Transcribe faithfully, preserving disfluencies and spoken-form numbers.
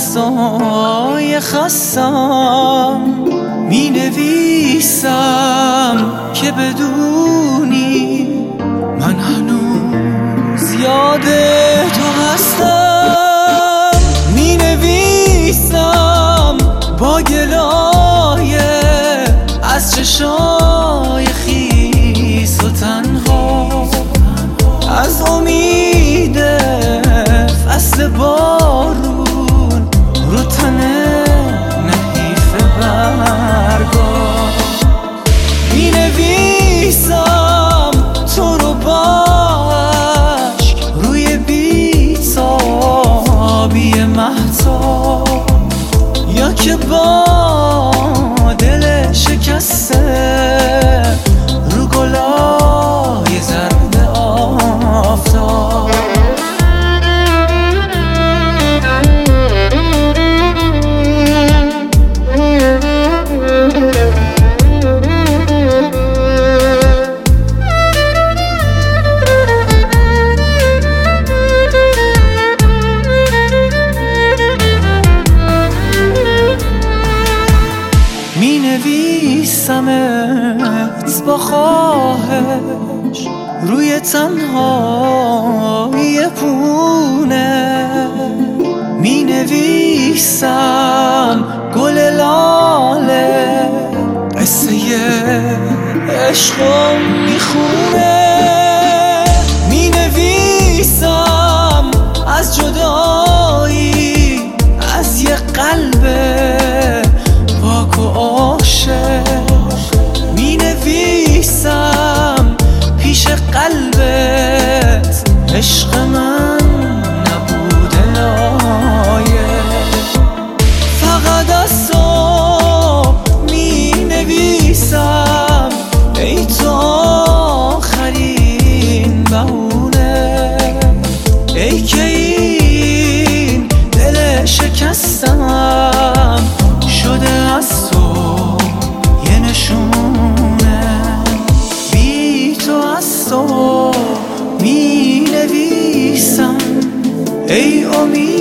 دستای خستم می نویسم که بدونی من هنوز یاد تو هستم. می نویسم با گلایه از چشای خیس و تنها، از امید فصل بارون رو تنه نحیف برگا. می نویسم تو رو با عشق روی بیتابی مهتاب، یا که با دل شکسته رو گلای زرد آفتاب. می نویسمت با خواهش روی تنهایی پونه، می نویسم گل لاله قصه عشقم می خونه. می نویسم از جدایی از یه قلب پاک و عاشق، می نویسم پیش قلبت عشق من نبوده لایق. فقط از تو می نویسم ای تو آخرین بهونه، ای که این دل شکستم شده از تو یه نشونه. بی تو از تو می نویسم ای امید